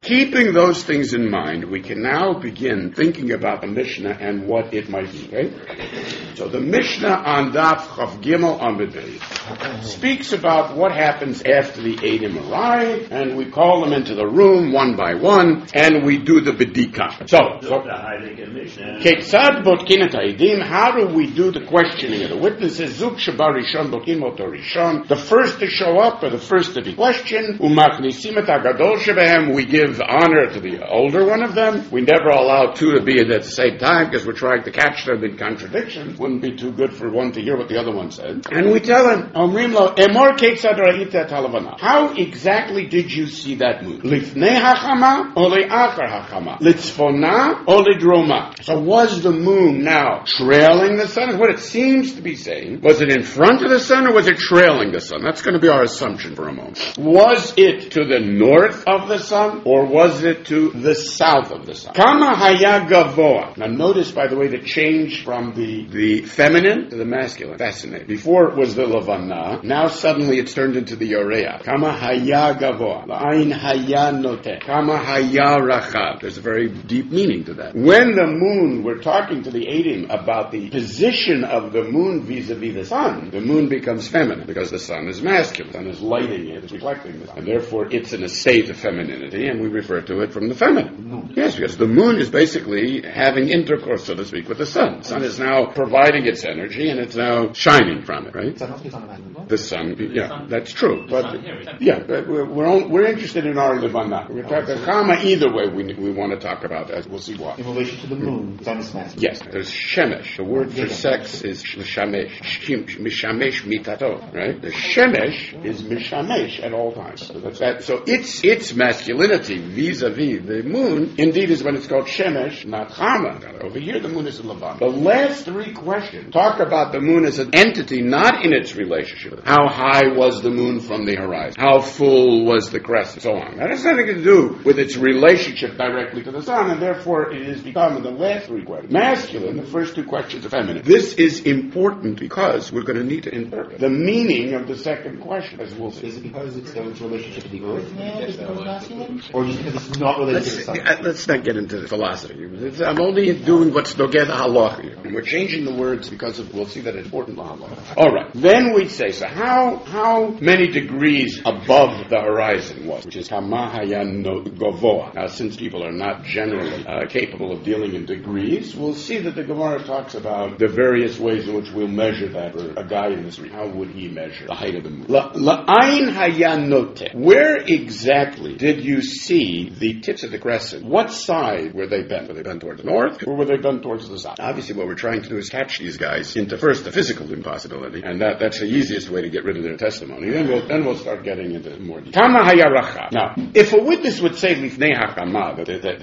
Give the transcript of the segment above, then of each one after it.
Keeping those things in mind, we can now begin thinking about the Mishnah and what it might be. Okay? So the Mishnah on Daf Chav Gimel Amud Beis speaks about what happens after the Eidim arrive, and we call them into the room one by one, and we do the Bedika. So Ketzad Botkin et Eidim, how do we do the questioning of the witnesses? Zuk Sheba Rishon Botkin Oto Rishon, the first to show up or the first to be questioned. Umachnisim et Hagadol Shebehem, we give honor to the older one of them. We never allow two to be at the same time because we're trying to catch them in contradiction. Wouldn't be too good for one to hear what the other one said. And we tell him, Omrim lo, Emor Ketzad Ra'ita et Halavana. How exactly did you see that moon? Lifnei Hachama or Le'achar Hachama? Litzfona or Lidroma? So was the moon now trailing the sun? Is what it seems to be saying. Was it in front of the sun or was it trailing the sun? That's going to be our assumption for a moment. Was it to the north of the sun or was it to the south of the sun? Kama haya gavoa. Now notice, by the way, the change from the feminine to the masculine. Fascinating. Before it was the lavana. Now suddenly it's turned into the yoreah. Kama haya gavoa. La'ain haya noteh. Kama haya rachab. There's a very deep meaning to that. When the moon, we're talking to the Eidim about the position of the moon vis-a-vis the sun, the moon becomes feminine because the sun is masculine. The sun is lighting it, it's reflecting the sun. And therefore it's in a state of femininity, and we refer to it from the feminine. Yes, because the moon is basically having intercourse, so to speak, with the sun. The sun is now providing its energy, and it's now shining from it, right? The sun, yeah, that's true. But we're interested in our Levana. We're talking Chama either way. We want to talk about that. We'll see why. In relation to the moon, the sun is masculine. Yes, there's shemesh. The word for sex is mishamesh. Mishamesh mitato, right? The shemesh is mishamesh at all times. So that's that. So its masculinity vis-a-vis the moon, indeed, is when it's called shemesh, not chama. Over here, the moon is a Lavan. The last three questions talk about the moon as an entity, not in its relationship. How high was the moon from the horizon? How full was the crescent? So on. That has nothing to do with its relationship directly to the sun, and therefore it has become in the last three questions masculine. The first two questions are feminine. This is important because we're going to need to interpret the meaning of the second question, as we'll see. Is it because it's its relationship to the earth now that becomes masculine? Or just because it's not related to the sun? Let's not get into the philosophy. I'm only doing what's Nogeh Halacha here. And we're changing the words because we'll see that it's important to Halacha. All right. Then we'd say, so how many degrees above the horizon was, which is Hamahayan Govoa. Now, since people are not generally capable of dealing in degrees, we'll see that the Gemara talks about the various ways in which we'll measure that for a guy in this region. How would he measure the height of the moon? La'ain hayanote. Where exactly did you see the tips of the crescent? What side were they bent? Were they bent towards the north or were they bent towards the south? Obviously, what we're trying to do is catch these guys into first the physical impossibility, and that's the easiest way to get rid of their testimony. Then we'll start getting into more detail. Kama hayaracha. Now, if a witness would say lifnei hakama,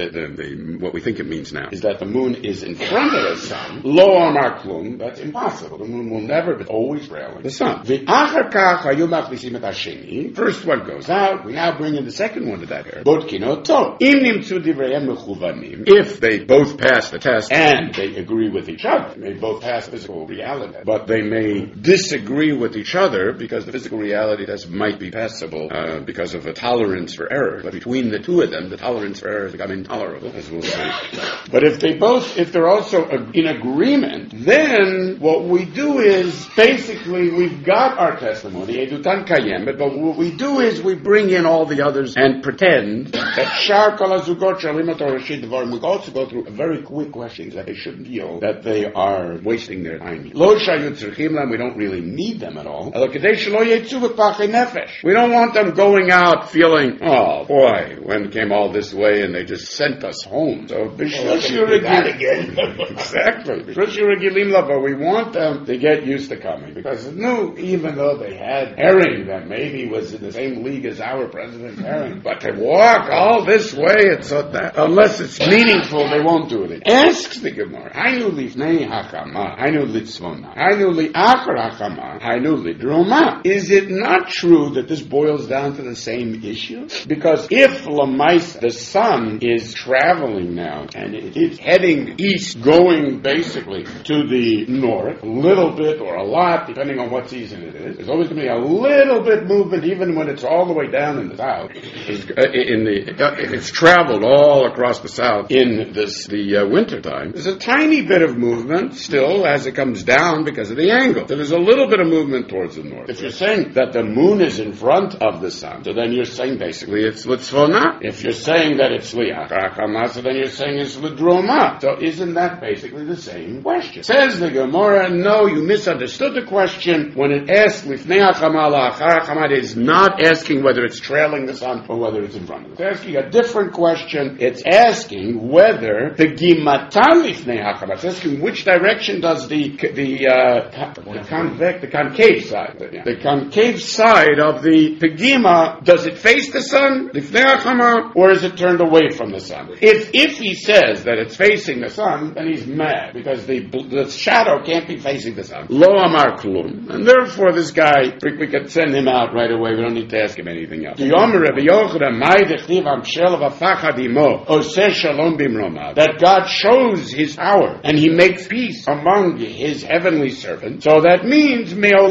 what we think it means now is that the moon is in front of the sun. Lo amar klum. That's impossible. The moon will never be always trailing the sun. The achar kach hayu machlisim et hasheni. First one goes out. We now bring in the second one to that area. Bodkino tov. Im nimtzu divrayim mechuvanim. If they both pass the test and they agree with each other, they may both pass physical reality, but they may disagree with each other because the physical reality test might be passable because of a tolerance for error. But between the two of them, the tolerance for error has become intolerable, as we'll see. But if they're also in agreement, then what we do is basically we've got our testimony, edutan kayemet, but what we do is we bring in all the others and pretend that shar kol hazugot shalim et harashit devarim. We also go through a very quick questions that they shouldn't feel that they are wasting their time. Lo shayu tzrichim lam, we don't really need them at all. Elo kedei shelo yetzu b'pachei nefesh. We don't want them going out feeling, oh boy, when came all this way and they just sent us home. So that again. Exactly. But we want them to get used to coming because even though they had Herring that maybe was in the same league as our President Herring, but to walk all this way, it's so that unless it's meaningful, they won't do it. Asks the Gemara, Hainu lifnei hakama, Hainu litzvona, Hainu li'achar hakama, Hainu lidroma. Is it not true that this boils down to the same issue? Because if Lamaisa, the sun is traveling now and it's heading east, going basically to the north, a little bit or a lot, depending on what season it is. There's always going to be a little bit movement, even when it's all the way down in the south, in it's traveled all across the south in the wintertime. There's a tiny bit of movement still as it comes down because of the angle. So there's a little bit of movement towards the north. If you're saying that the moon is in front of the sun, so then you're saying basically it's Litzvona. If you're saying that it's Liachachama, so then you're saying it's Lidroma. So isn't that basically the same question? Says the Gemara, no, you misunderstood the question. When it asks Lifnei Achama La'achar Achama, it is not asking whether it's trailing the sun or whether it's in front of it. It's asking a different question. It's asking whether the Gimatan Lifnei Achama, it's asking which direction does the concave side, the concave side of the Pegima, does it face the sun, Lifnei Achama, or is it turned away from the sun? If he says that it's facing the sun, then he's mad, because the shadow can't be facing the sun. Lo amar klum. And therefore this guy, we could send him out right away, we don't need to ask him anything else. That God shows his power, and he makes peace among his heavenly servants. So that means,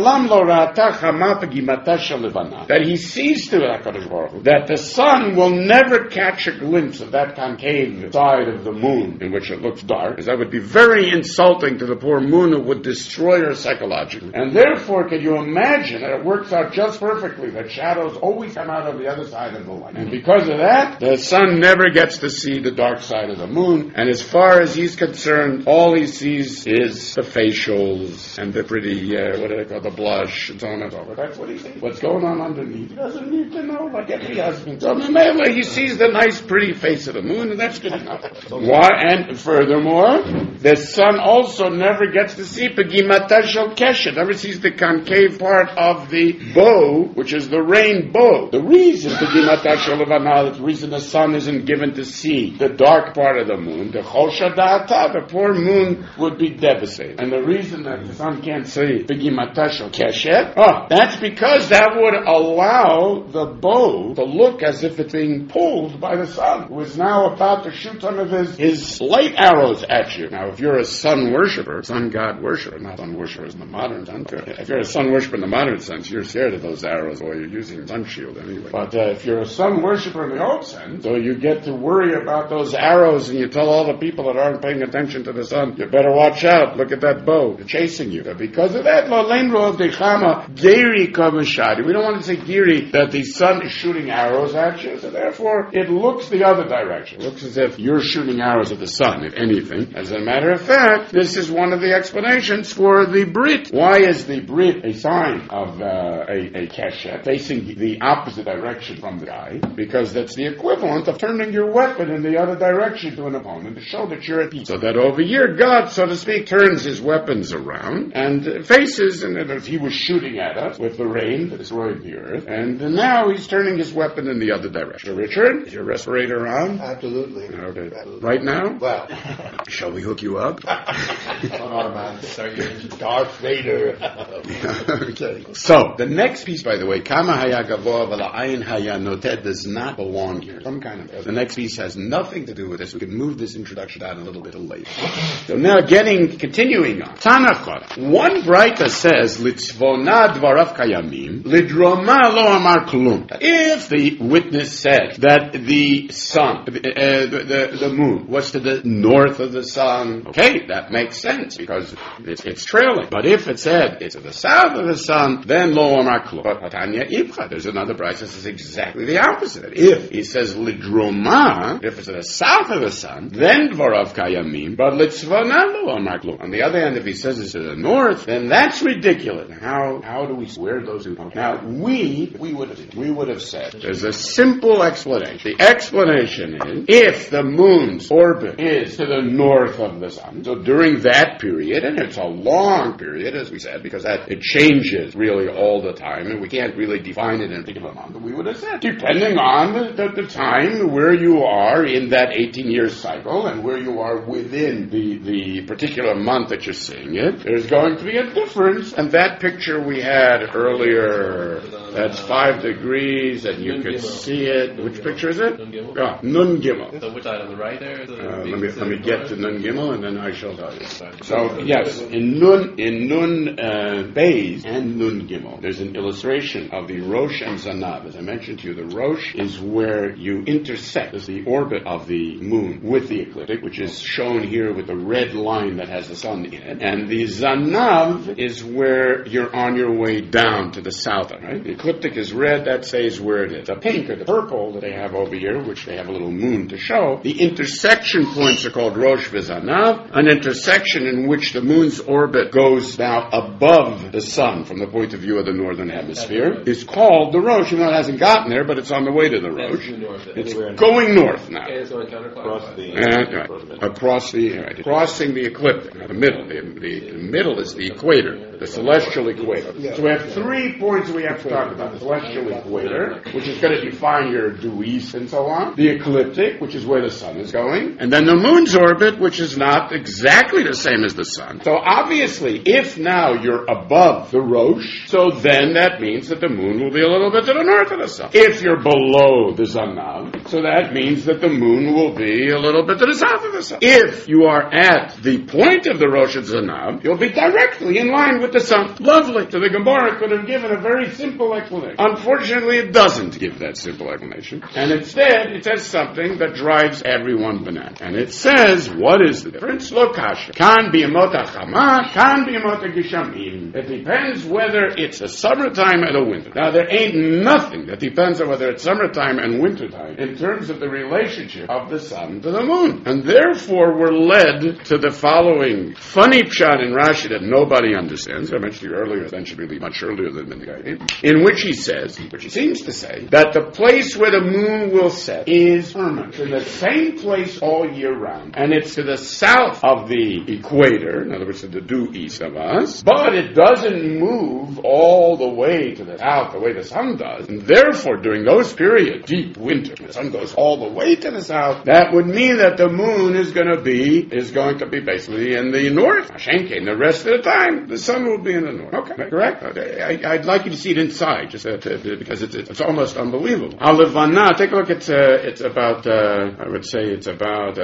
that he sees to that the sun will never catch a glimpse of that concave side of the moon in which it looks dark, because that would be very insulting to the poor moon. It would destroy her psychologically. And therefore, can you imagine that it works out just perfectly that shadows always come out of the other side of the light? And because of that, the sun never gets to see the dark side of the moon, and as far as he's concerned, all he sees is the facials and the pretty, what do they call, the blush and so on and so forth. That's what he sees. What's going on underneath, he doesn't need to know, like every husband. So he sees the nice pretty face of the moon, and that's good enough. Why? And furthermore, the sun also never gets to see Pegimata Shel Keshet, never sees the concave part of the bow, which is the rainbow. The reason Pegimata Shel Levana, the reason the sun isn't given to see the dark part of the moon, the Chosha Da'ata, the poor moon would be devastated. And the reason that the sun can't see Pegimata Shel Keshet, that's because that would allow the bow to look as if it's being pulled by the sun, who is now about to shoot some of his light arrows at you. Now, if you're a sun worshiper, sun god worshiper, not sun worshippers in the modern sense, if you're a sun worshiper in the modern sense, you're scared of those arrows, or you're using sun shield anyway. But if you're a sun worshiper in the old sense, so you get to worry about those arrows, and you tell all the people that aren't paying attention to the sun, you better watch out, look at that bow, they're chasing you. But because of that, we don't want to say giri, that the sun is shooting arrows at you, so therefore it looks the other direction. It looks as if you're shooting arrows at the sun, if anything. As a matter of fact, this is one of the explanations for the Brit. Why is the Brit a sign of a keshet, facing the opposite direction from the guy? Because that's the equivalent of turning your weapon in the other direction to an opponent to show that you're at peace. So that over here, God, so to speak, turns his weapons around and faces, and as he was shooting at us with the rain that destroyed the earth, and now he's turning his weapon in the other direction. So Richard, is your respirator on? Absolutely. Okay. Absolutely. Right now? Well, shall we hook you up? automatic. Sorry, Darth Vader. Okay. So, the next piece, by the way, Kama Haya Gavoa V'la Ayin Haya Noted, does not belong here. Some kind of. The next piece has nothing to do with this. We can move this introduction out a little bit later. So now, continuing on. Tanachot. One Braita says, Litzvona Dvarav Kayamim, Lidroma Lo Amar Klum. If the witness said that the sun, the moon, was to the north of the sun, okay, that makes sense, because it's trailing. But if it said it's to the south of the sun, then Lo Amar Klum. But Patanya Ibcha, there's another Braita that says exactly the opposite. If he says Lidroma, if it's to the south of the sun, then Dvarav Kayamim, but Litzvona Lo Amar Klum. On the other hand, if he says it's to the north, then that's ridiculous. How do we square those two? Now, we would have said, there's a simple explanation. The explanation is, if the moon's orbit is to the north of the sun, so during that period, and it's a long period, as we said, because it changes really all the time, and we can't really define it in a particular month, but we would have said, depending on the time where you are in that 18-year cycle, and where you are within the particular month that you're seeing it, there's going to be a difference. And that picture we had earlier That's 5 degrees, and you can see it. Which picture is it? Nun Gimel. So which side on the right there? Let me get to Nun Gimel, and then I shall tell you. So yes, in Nun Beis and Nun Gimel, there's an illustration of the Rosh and Zanav. As I mentioned to you, the Rosh is where you intersect. It's the orbit of the moon with the ecliptic, which is shown here with the red line that has the sun in it. And the Zanav is where you're on your way down to the south. Right? The ecliptic is red. That says where it is. The pink or the purple that they have over here, which they have a little moon to show. The intersection points are called Rosh v'Zanav, an intersection in which the moon's orbit goes now above the sun from the point of view of the northern hemisphere, is called the Rosh. You know, it hasn't gotten there, but it's on the way to the Rosh. It's going north now. And it's going counterclockwise. Crossing the ecliptic, the middle. The middle is the equator, the celestial equator. So we have 3 points we have to talk about. The celestial equator, which is going to define your due east and so on. The ecliptic, which is where the sun is going. And then the moon's orbit, which is not exactly the same as the sun. So obviously, if now you're above the Rosh, so then that means that the moon will be a little bit to the north of the sun. If you're below the Zanav, so that means that the moon will be a little bit to the south of the sun. If you are at the point of the Rosh Zanav, you'll be directly in line with the sun. Lovely. So the Gemara could have given a very simple explanation. Unfortunately, it doesn't give that simple explanation. And instead, it says something that drives everyone bananas. And it says, what is the difference? Lokasha. Kan biyamot hachama, kan biyamot hagishamim. It depends whether it's a summertime and a winter. Now, there ain't nothing that depends on whether it's summertime and wintertime in terms of the relationship of the sun to the moon. And therefore, we're led to the following funny pshat in Rashi that nobody understands. I mentioned to you earlier, then should be much earlier than the guy, in which he says, which he seems to say, that the place where the moon will set is permanent, in the same place all year round. And it's to the south of the equator, in other words, to the due east of us, but it doesn't move all the way to the south the way the sun does. And therefore, during those periods, deep winter, the sun goes all the way to the south, that would mean that the moon is going to be basically in the north. Hashenke, and the rest of the time, the sun will be in the north. Okay, correct? I'd like you to see it inside, just because it's almost unbelievable. Alevana, take a look at, it's about, I would say it's about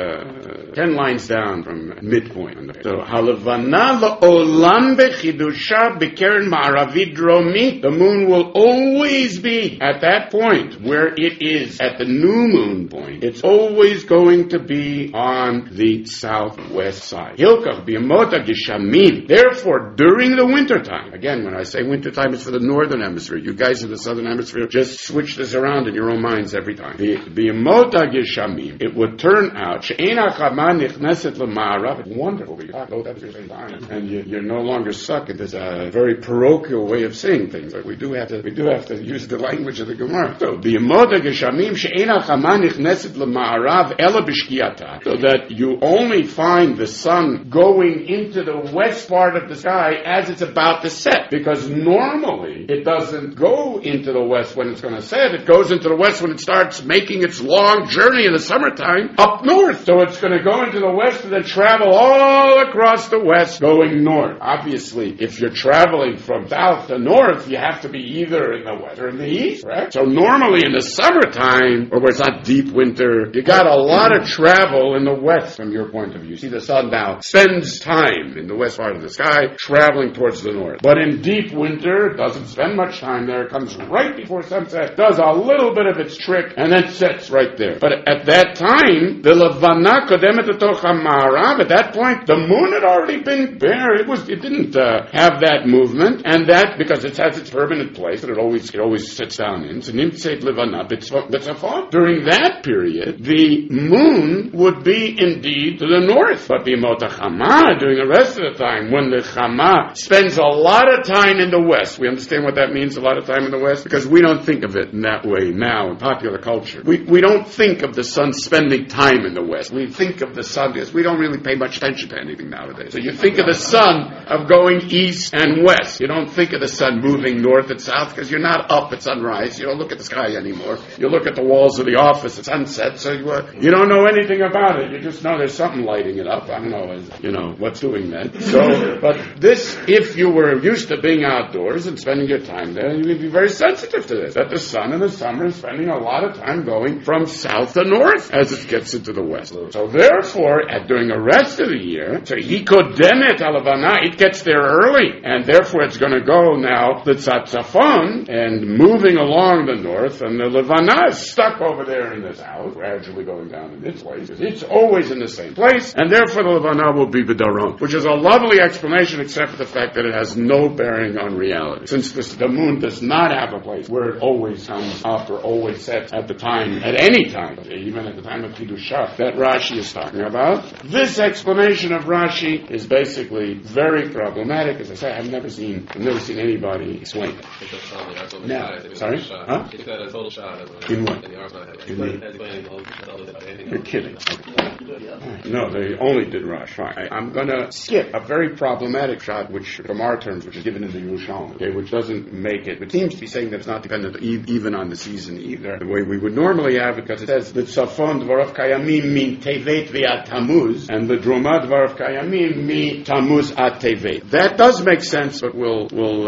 10 lines down from midpoint. So, Halevana la'olam bechidusha b'keren ma'aravid dromi. The moon will always be at that point where it is at the new moon point. It's always going to be on the southwest side. Hilkach b'yamota gishamim. Therefore, during the wintertime, again, when I say wintertime, it's for the northern hemisphere. You guys in the southern hemisphere just switch this around in your own minds every time. B'yamota gishamim. It would turn out she'ena chama nichneset l'ma'arav. It's wonderful. We talk about that at the same time, and you're no longer stuck in this very parochial way of saying things. But we do have to use the language of the Gemara. So b'yamota gishamim she'ena chama nichneset l'ma'arav ela b'shkiata. So that you only find the sun going into the west part of the sky as it's about to set. Because normally it doesn't go into the west when it's going to set. It goes into the west when it starts making its long journey in the summertime up north. So it's going to go into the west and then travel all across the west going north. Obviously, if you're traveling from south to north, you have to be either in the west or in the east, right? So normally in the summertime, or where it's not deep winter, you got a lot of travel in the west from your point of view. See, the sun now spends time in the west part of the sky traveling towards the north. But in deep winter, it doesn't spend much time there. It comes right before sunset, does a little bit of its trick, and then sets right there. But at that time, the Levana Kodemet Etoch HaMa'arav, at that point, the moon had already been bare. It didn't have that movement, and that, because it has its permanent place that it always sits down in. So Nimtzeit Levana B'tzafon. During that period, the moon would be indeed to the north. But B'yamot HaChama, during the rest of the time, when the Chama spends a lot of time in the west, we understand what that means, a lot of time in the west, because we don't think of it in that way now in popular culture. We don't think of the sun spending time in the west. We think of the sun, because we don't really pay much attention to anything nowadays. So you think of the sun of going east and west. You don't think of the sun moving north and south, because you're not up at sunrise. You don't look at the sky anymore. You look at the walls to the office at sunset, so you don't know anything about it. You just know there's something lighting it up. I don't know, what's doing that. So, but this, if you were used to being outdoors and spending your time there, you would be very sensitive to this, that the sun in the summer is spending a lot of time going from south to north as it gets into the west. So therefore, during the rest of the year, so he could demet alavana, it gets there early, and therefore it's going to go now the tzatzafon and moving along the north, and the levana is stuck over there in the south, gradually going down in its place. It's always in the same place, and therefore the levana will be b'daron, which is a lovely explanation, except for the fact that it has no bearing on reality. Since the moon does not have a place where it always comes up or always sets at the time, at any time, even at the time of Kiddushah, that Rashi is talking about. This explanation of Rashi is basically very problematic. As I say, I've never seen anybody explain it. Now, sorry? Huh? In what? You're kidding. No, they only did Rashi. I'm going to skip a very problematic shot, which, from our terms, which is given in the Yerushalmi, okay, which doesn't make it. It seems to be saying that it's not dependent even on the season either, the way we would normally have it, because it says the Tzafon Dvarav Kayamim min Tevet v'at Tammuz, and the Droma Dvarav Kayamim mi Tammuz at Tevet. That does make sense, but we'll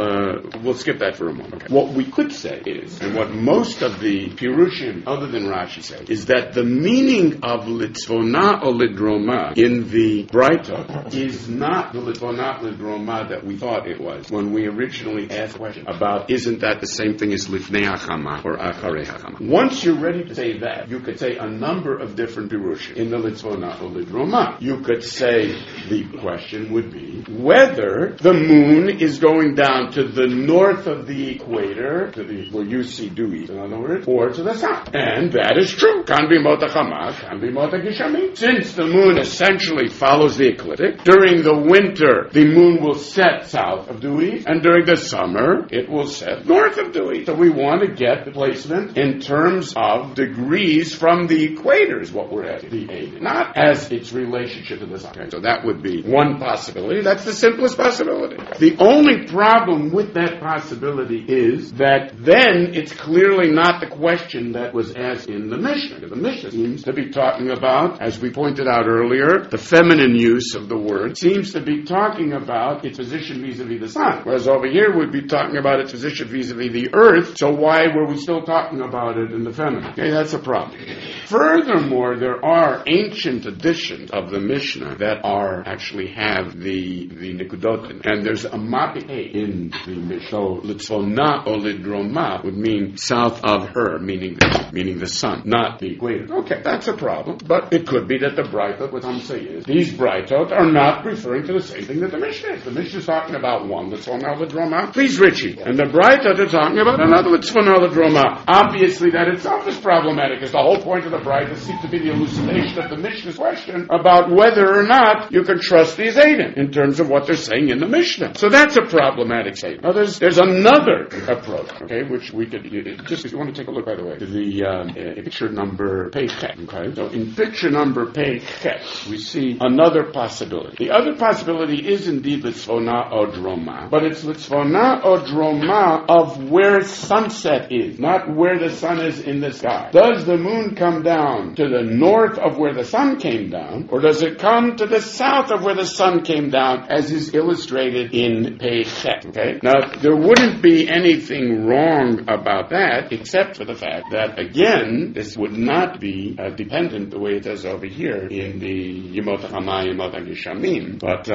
skip that for a moment. Okay. What we could say is, and what most of the Pirushim, other than Rashi, say, is that the meaning of Litzvona or Lidroma in the Braita is not the Litzvona Lidroma that we thought it was when we originally asked the question about, isn't that the same thing as Lifnei HaChama or Acharei HaChama? Once you're ready to say that, you could say a number of different Pirushim in the Litzvona or Lidroma. You could say the question would be whether the moon is going down to the north of the equator, where you see dewy, in other words, or to the south. And that is true. Can be Mota Chama, can be Mota Gishamim. Since the moon essentially follows the ecliptic, during the winter, the moon will set south of dewy, and during the summer, it will set north of dewy. So we want to get the placement in terms of degrees from the equator is what we're at, the 8, not as its relationship to the sun. Okay, so that would be one possibility. That's the simplest possibility. The only problem with that possibility is that then it's clearly not the question that was asked in the Mishnah. The Mishnah seems to be talking about, as we pointed out earlier, the feminine use of the word seems to be talking about its position vis-a-vis the sun, whereas over here we'd be talking about its position vis-a-vis the earth, so why were we still talking about it in the feminine? Okay, that's a problem. Furthermore, there are ancient editions of the Mishnah that actually have the Nikudot, and there's a Mapei in the Mishnah. So Litzvona or Lidroma would mean south of her, meaning the sun, not the equator. Okay, that's a problem, but it could be that the Braitot, what I'm saying is, these Braitot are not referring to the same thing that the Mishnah is. The Mishnah is talking about one Litzvona or Lidroma, please Richie, and the Braitot are talking about another Litzvona or Lidroma. Obviously that itself is problematic, because the whole point of the Braitot seems to be the elucidation of the Mishnah's question about whether or not you can trust these Eidim in terms of what they're saying in the Mishnah. So that's a problematic statement. Now there's another approach, okay, which we could, just if you want to take a look, by the way, to the picture number Peichet, okay? So in picture number Peichet, we see another possibility. The other possibility is indeed Litzvona or Droma, but it's Litzvona or Droma of where sunset is, not where the sun is in the sky. Does the moon come down to the north of where the sun came down, or does it come to the south of where the sun came down, as is illustrated in Peichet? Okay? Now, there wouldn't be anything wrong about that, except for the fact that, again, this would not be dependent the way it is over here in the Yemot HaChama, Yemot HaGishamim. But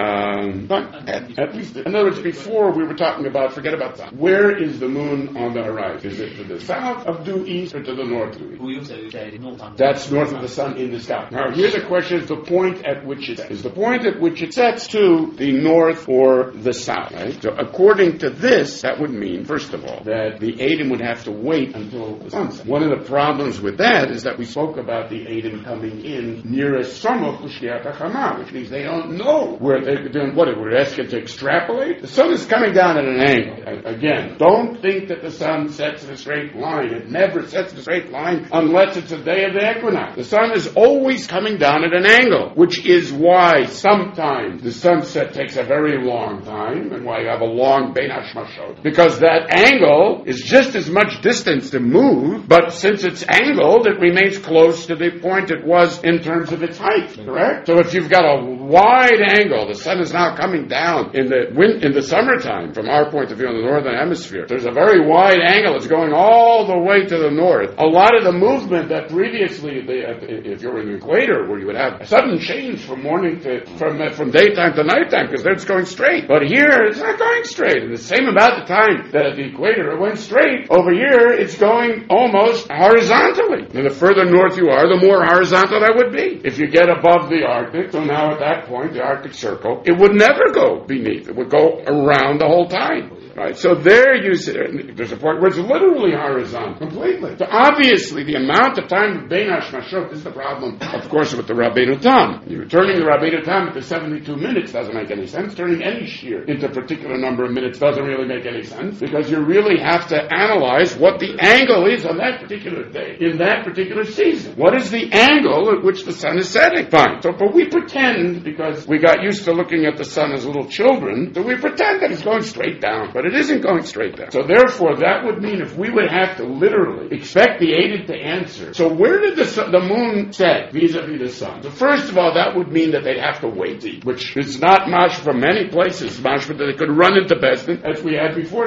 at least, in other words, before we were talking about, forget about sun. Where is the moon on the horizon? Is it to the south of due east or to the north of due east? That's north of the sun in the sky. Now, here's the question, is the point at which it sets. Is the point at which it sets to the north or the south, right? So according to this, that would mean, first of all, that the Eidim would have to wait until the sunset. One of the problems with that is that we spoke about the Eidim coming in near samuch l'shkiat hachama, which means they don't know where they're doing what we're asking to extrapolate. The sun is coming down at an angle. Again, don't think that the sun sets in a straight line. It never sets in a straight line unless it's a day of the equinox. The sun is always coming down at an angle, which is why sometimes the sunset takes a very long time and why you have a long Bein Hashmashot. Because that angle is just as much distance to move, but since it's angled, it remains close to the point it was in terms of its height, correct? So if you've got a wide angle, the sun is now coming down in the summertime, from our point of view in the northern hemisphere. There's a very wide angle. It's going all the way to the north. A lot of the movement that previously, if you're in the equator, where you would have a sudden change from from daytime to nighttime, because there it's going straight. But here, it's not going straight. In the same amount of time that at the equator it went straight, over here it's going almost horizontally. And the further north you are, the more horizontal that would be. If you get above the Arctic, so now at that point, the Arctic Circle, it would never go beneath. It would go around the whole time. Right? So there there's a point where it's literally horizontal, completely. So obviously, the amount of time of Bein Hashmashot is the problem, of course, with the Rabbeinu Tam. You're turning the Rabbeinu Tam into 72 minutes doesn't make any sense. Turning any shear into a particular number of minutes doesn't really make any sense, because you really have to analyze what the angle is on that particular day, in that particular season. What is the angle at which the sun is setting? Fine. So, but we pretend, because we got used to looking at the sun as little children, that we pretend that it's going straight down. But it isn't going straight down. So therefore, that would mean if we would have to literally expect the aided to answer. So where did the moon set vis-a-vis the sun? So first of all, that would mean that they'd have to wait, which is not much from many places. Much that they could run into Besdin, as we had before,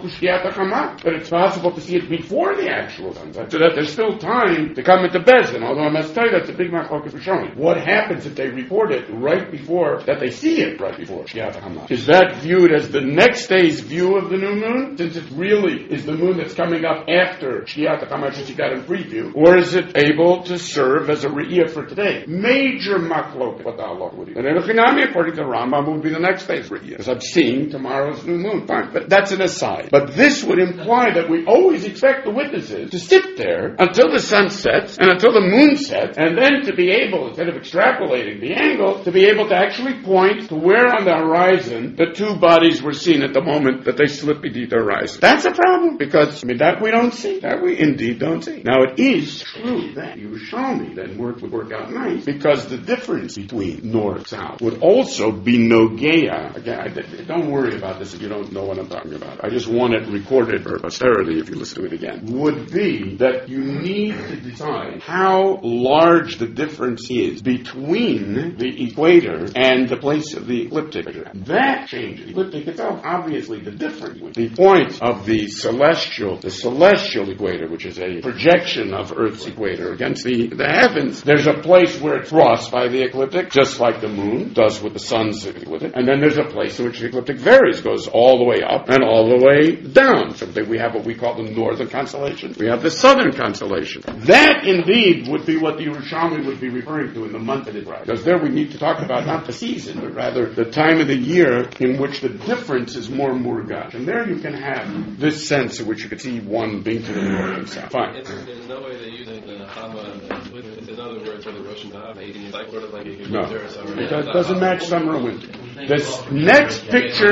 but it's possible to see it before the actual sunset, so that there's still time to come into Besdin. Although I must tell you, that's a big machlokas for showing. What happens if they report it right before, that they see it right before Shkiat HaChamah? Is that viewed as the next day's view of the new moon, since it really is the moon that's coming up after Shkiat HaChamah, since you got in preview, or is it able to serve as a re'iyah for today? Major machlokas what the halacha would be. And Echinami, according to Rambam, would be the next day's re'iyah, because I'm seeing tomorrow's new moon. Fine, but that's an aside. But this would imply that we always expect the witnesses to sit there until the sun sets and until the moon sets, and then to be able, instead of extrapolating the angle, to be able to actually point to where on the horizon the two bodies were seen at the moment that they slip beneath the horizon. That's a problem, because that we don't see. That we indeed don't see. Now it is true that Yerushalmi then would work out nice, because the difference between north and south would also be nogeya. Again, don't worry about this if you don't know what I'm talking about. I just want it recorded for posterity if you listen to it again. Would be that you need to decide how large the difference is between the equator and the place of the ecliptic. That changes. The ecliptic itself, obviously, the difference. The point of the celestial equator, which is a projection of Earth's equator against the heavens, there's a place where it's crossed by the ecliptic, just like the moon does with the sun's ecliptic, and then there's a place in which the ecliptic varies, goes all the way up and all the way down. So we have what we call the northern constellation. We have the southern constellation. That, indeed, would be what the Yerushalmi would be referring to in the month of Israel. Because there we need to talk about not the season, but rather the time of the year in which the difference is more murgash. And there you can have this sense in which you could see one being to the north and south. Fine. There's no way they're using the Hama with, in other words, for the Rosh Hashanah. It's like sort of like a No, winter or summer. because it doesn't match summer or winter. The next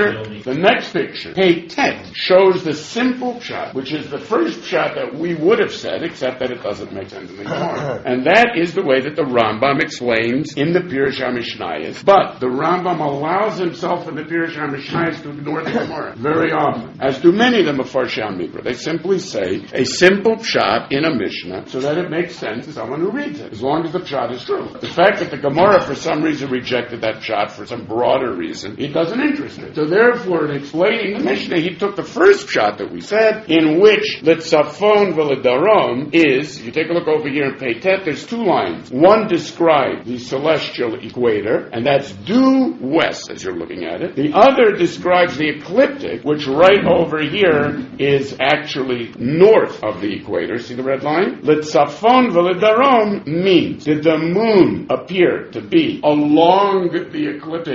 picture, Hey Tet, shows the simple shot, which is the first shot that we would have said, except that it doesn't make sense anymore. And that is the way that the Rambam explains in the Pirush HaMishnayos. But the Rambam allows himself in the Pirush HaMishnayos to ignore the Gemara very often, as do many of them of Farshei HaMikra. They simply say a simple shot in a Mishnah so that it makes sense to someone who reads it, as long as the shot is true. The fact that the Gemara for some reason rejected that shot for some broader reason, it doesn't interest it. So therefore, in explaining the Mishnah, he took the first shot that we said, in which the Tzafon v'Ledarom is, you take a look over here in Peitet, there's two lines. One describes the celestial equator, and that's due west as you're looking at it. The other describes the ecliptic, which right over here is actually north of the equator. See the red line? The Tzafon v'Ledarom means, did the moon appear to be along the ecliptic to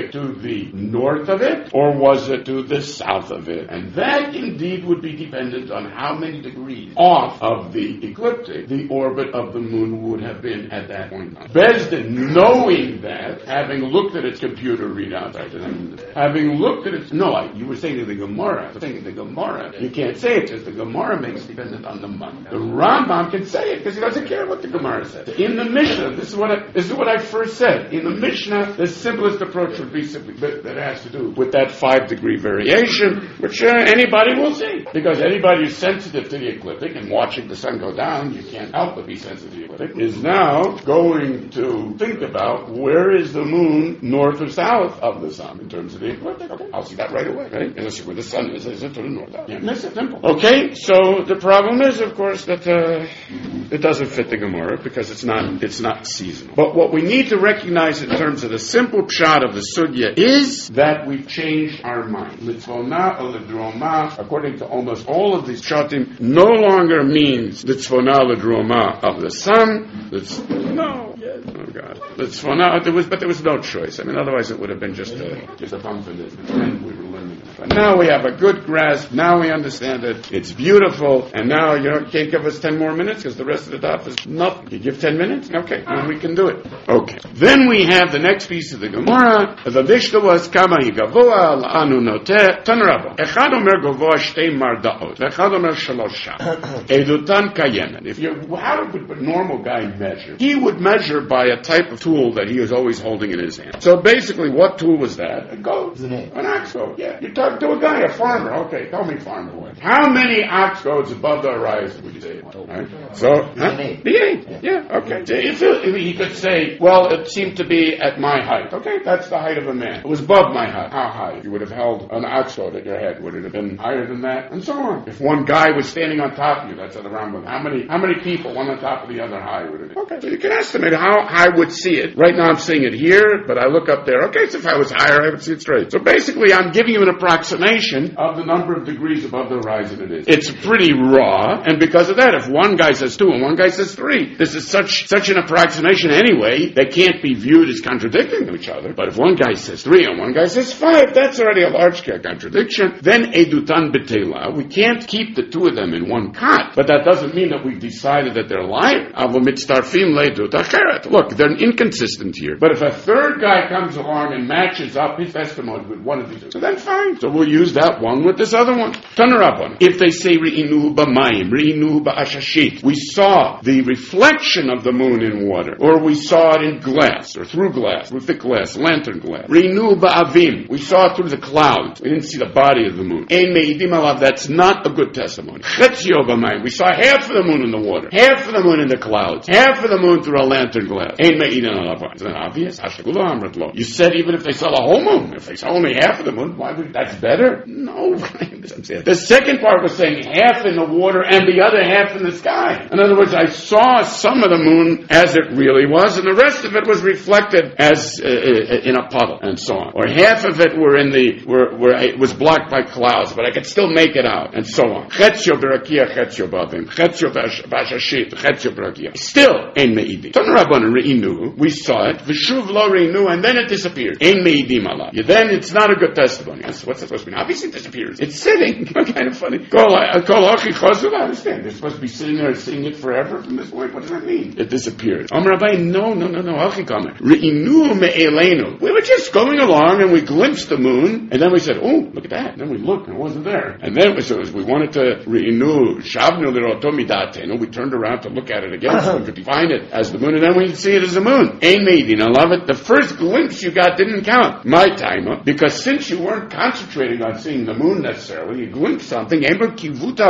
the north of it, or was it to the south of it? And that indeed would be dependent on how many degrees off of the ecliptic the orbit of the moon would have been at that point. Beis Din, knowing that, having looked at its computer readouts, having looked at its... No, you were saying to the Gemara. I'm saying the Gemara. You can't say it because the Gemara makes it dependent on the month. The Rambam can say it because he doesn't care what the Gemara says. In the Mishnah, this is what I first said. In the Mishnah, the simplest approach would be simply that has to do with that 5-degree variation, which anybody will see. Because anybody who's sensitive to the ecliptic and watching the sun go down, you can't help but be sensitive to the ecliptic, is now going to think about where is the moon north or south of the sun in terms of the ecliptic. Okay, I'll see that right away, right? And I'll see where the sun is it to the north? Yeah, that's simple. Okay, so the problem is, of course, that it doesn't fit the Gemara because it's not seasonal. But what we need to recognize in terms of the simple pshat of the sugya is that we've changed our mind. Litzvona ledroma, according to almost all of these pshatim, no longer means litzvona ledroma of the sun. Oh God, litzvona. There was no choice. I mean, otherwise it would have been just a bump in it. And we were learning it. But now we have a good grasp. Now we understand it. It's beautiful. And now you can't give us 10 more minutes because the rest of the daf is nothing. You give 10 minutes? Okay, then we can do it. Okay. Then we have the next piece of the Gemara. The Mishnah was kama yigavoa la'anu noteh tanrabo. Echad omer gavoa shtei mardaot. Echad omer shalosha. Edutan kayemen. How would a normal guy measure? He would measure by a type of tool that he was always holding in his hand. So basically, what tool was that? A goat. An ox goad. Yeah. You talk to a guy, a farmer. Okay, tell me, farmer. How many ox goads above the horizon would you say? Right? So, the 8. Yeah, okay. So he could say, well, it seemed to be at my height. Okay, that's the height of a man. It was above my height. How high? You would have held an ox goad at your head. Would it have been higher than that? And so on. If one guy was standing on top of you, that's at the Rambam. How many people, one on top of the other, high would it be? Okay, so you can estimate how I would see it. Right now I'm seeing it here, but I look up there. Okay, so if I was higher, I would see it straight. So basically, I'm giving you an approximation of the number of degrees above the horizon it is. It's pretty raw, and because of that, if one guy says 2 and one guy says 3, this is such an approximation anyway, they can't be viewed as contradicting each other. But if one guy says 3 and one guy says 5, that's already a large-scale contradiction. Then edutan betela, we can't keep the two of them in one cot, but that doesn't mean that we've decided that they're lying. Look, they're inconsistent here. But if a third guy comes along and matches up his testimony with one of these two, so then fine. So we'll use that one with this other one. Turn her up on it. If they say Re'inuhu b'mayim, Re'inuhu ba'ashashit, we saw the reflection of the moon in water, or we saw it in glass, or through thick glass, lantern glass. Re'inuhu ba'avim, we saw it through the clouds. We didn't see the body of the moon. Ein me'idim alav, that's not a good testimony. Chetzio b'mayim, we saw half of the moon in the water, half of the moon in the clouds, half of the moon through a lantern glass. Ein me'idim alav. Is that obvious? You said even if they saw the whole moon, if they saw only half of the moon, why would that's better? No. The second part was saying half in the water and the other half in the sky. In other words, I saw some of the moon as it really was, and the rest of it was reflected as in a puddle, and so on. Or half of it were where it was blocked by clouds, but I could still make it out, and so on. Chetzio berakia, chetzio bavim, chetzio bashashit, chetzio berakia. Still, ein me'idim. Ton rabbanon re'inu, we saw it, v'shuv lo re'inu, and then it disappeared. Ein me'idim alav. Then it's not a good testimony. What's it supposed to mean? Obviously it disappears. It's sitting. Kind of funny. I understand. They're supposed to be sitting there and seeing it forever from this point. What does that mean? It disappeared. Rabbi, no. We were just going along and we glimpsed the moon, and then we said, oh, look at that. And then we looked and it wasn't there. And then we wanted to re'inu, shavnu liroto midatenu. We turned around to look at it again so we could define it as the moon, and then we see it as the moon. Ein meidin, I love it. The first glimpse you got didn't count. My time, because since you weren't concentrating on seeing the moon necessarily, you glimpsed something. Maybe